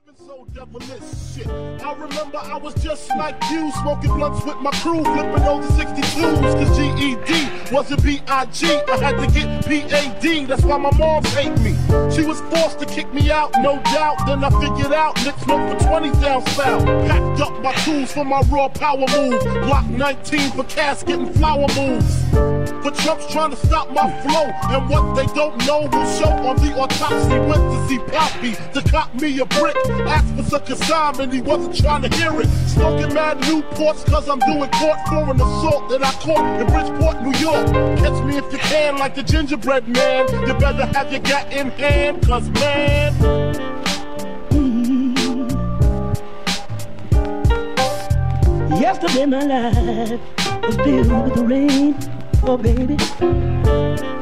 So devilish shit. I remember I was just like you, smoking blunts with my crew, flipping over 62s, cause GED wasn't B.I.G. I had to get P.A.D. That's why my mom hate me. She was forced to kick me out, no doubt. Then I figured out, Nick smoke for 20 down south. Packed up my tools for my raw power move. Block 19 for casket and flower moves. For Trump's trying to stop my flow, and what they don't know will show on the autopsy. Went to see Poppy to cop me a brick. Asked for such a consignment, he wasn't trying to hear it. Smoking mad Newports cause I'm doing court for an assault that I caught in Bridgeport, New York. Catch me if you can like the gingerbread man. You better have your gat in hand, cause man, yesterday my life was filled with the rain. Oh baby,